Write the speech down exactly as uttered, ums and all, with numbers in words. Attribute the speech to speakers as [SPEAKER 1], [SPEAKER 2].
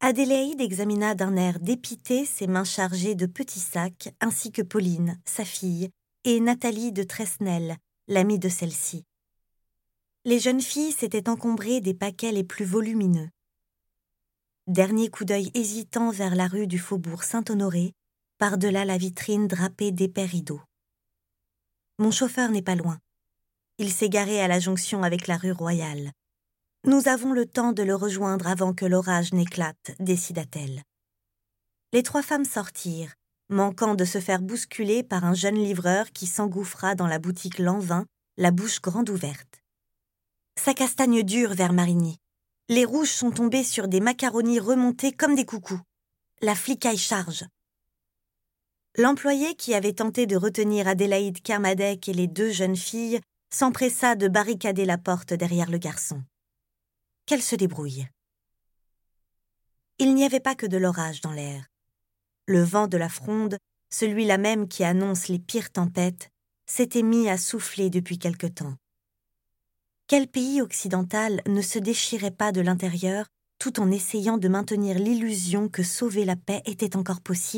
[SPEAKER 1] Adélaïde examina d'un air dépité ses mains chargées de petits sacs, ainsi que Pauline, sa fille, et Nathalie de Tresnel, l'amie de celle-ci. Les jeunes filles s'étaient encombrées des paquets les plus volumineux. Dernier coup d'œil hésitant vers la rue du Faubourg Saint-Honoré, par-delà la vitrine drapée d'épais rideaux. Mon chauffeur n'est pas loin. Il s'est garé à la jonction avec la rue Royale. Nous avons le temps de le rejoindre avant que l'orage n'éclate, décida-t-elle. Les trois femmes sortirent, manquant de se faire bousculer par un jeune livreur qui s'engouffra dans la boutique Lanvin, la bouche grande ouverte. Sa castagne dure vers Marigny. Les rouges sont tombés sur des macaronis remontés comme des coucous. La flicaille charge. L'employé qui avait tenté de retenir Adélaïde Kermadec et les deux jeunes filles s'empressa de barricader la porte derrière le garçon. Qu'elle se débrouille. Il n'y avait pas que de l'orage dans l'air. Le vent de la fronde, celui-là même qui annonce les pires tempêtes, s'était mis à souffler depuis quelque temps. Quel pays occidental ne se déchirait pas de l'intérieur tout en essayant de maintenir l'illusion que sauver la paix était encore possible ?